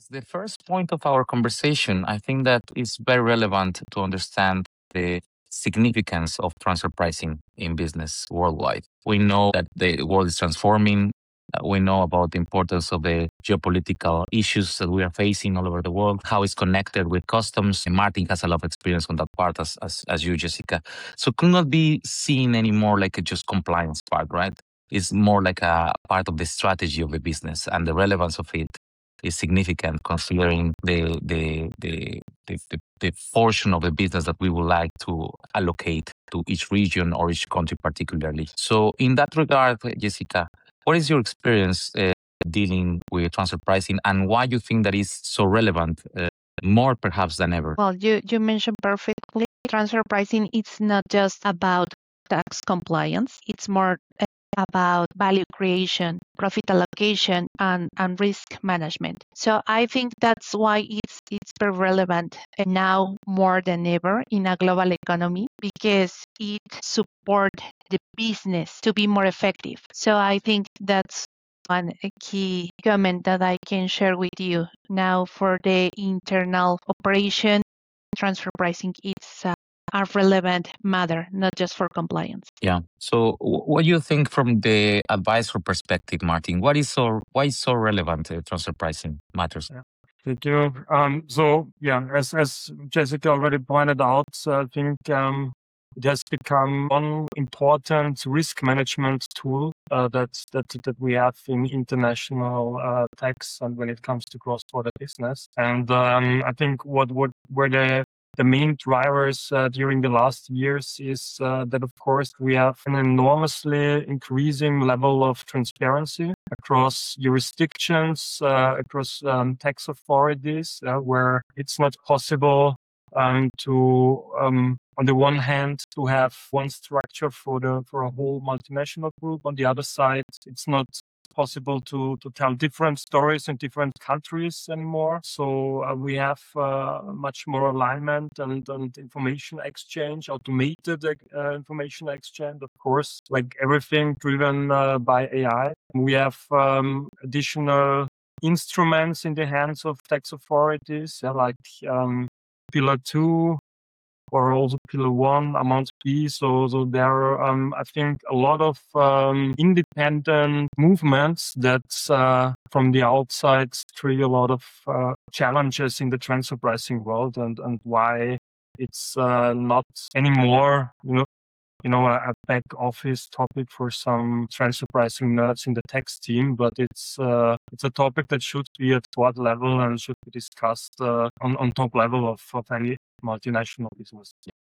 The first point of our conversation, I think that is very relevant to understand the significance of transfer pricing in business worldwide. We know that the world is transforming. We know about the importance of the geopolitical issues that we are facing all over the world, how it's connected with customs. And Martin has a lot of experience on that part as you, Jessica. So it could not be seen anymore like a just compliance part, right? It's more like a part of the strategy of the business, and the relevance of it is significant considering the portion of the business that we would like to allocate to each region or each country particularly. So in that regard, Jessica, what is your experience dealing with transfer pricing, and why you think that is so relevant, more perhaps than ever? Well, you mentioned perfectly. Transfer pricing, it's not just about tax compliance. It's more about value creation, profit allocation, and risk management. So I think that's why it's very relevant now more than ever in a global economy, because it supports the business to be more effective. So I think that's one key comment that I can share with you. Now, for the internal operation, transfer pricing, it's a relevant matter, not just for compliance. Yeah. So what do you think from the advisor perspective, Martin? Why is so relevant transfer pricing matters? Thank you. As Jessica already pointed out, I think it has become one important risk management tool that we have in international tax and when it comes to cross-border business. And I think what were the main drivers during the last years is that, of course, we have an enormously increasing level of transparency across jurisdictions, across tax authorities, where it's not possible to, on the one hand, to have one structure for a whole multinational group. On the other side, it's not possible to tell different stories in different countries anymore. So we have much more alignment and information exchange, automated information exchange, of course, like everything driven by AI. We have additional instruments in the hands of tax authorities, like Pillar 2, or also Pillar 1, Amount B. So there are, I think, a lot of independent movements that from the outside trigger a lot of challenges in the transfer pricing world, and why it's not anymore, a back office topic for some transfer pricing nerds in the tax team, but it's a topic that should be at board level and should be discussed on top level of any multinational business.